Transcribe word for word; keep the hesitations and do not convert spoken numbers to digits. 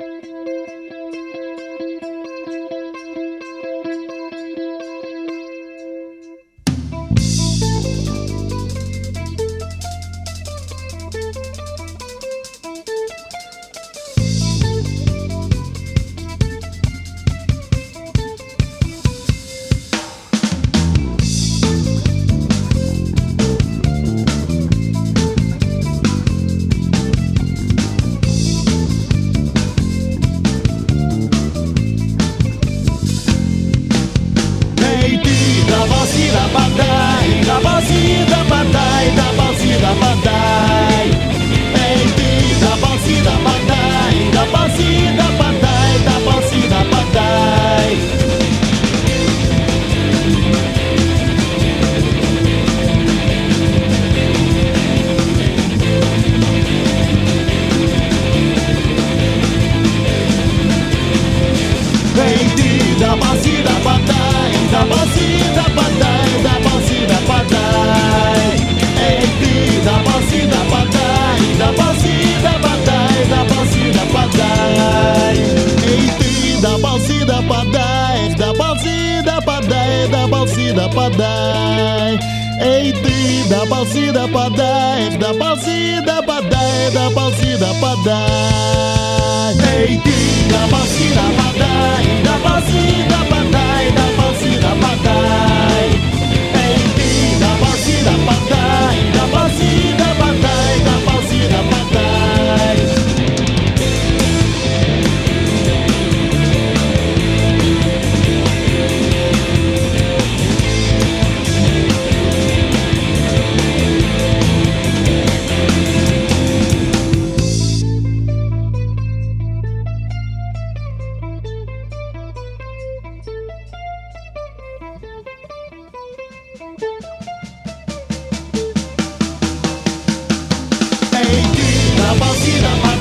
Da base da badai, da base da badai, da base da badai. Ei, da base da badai, da base da badai, da base da badai. Ei, da base da badai, da base da badai, da base da badai. Ei, da base da badai, da base da badai, da base da badai. Ei, da base da badai, da base da badai, da base da badai. Ei, da base da badai, da base da badai, da base da badai. Da base da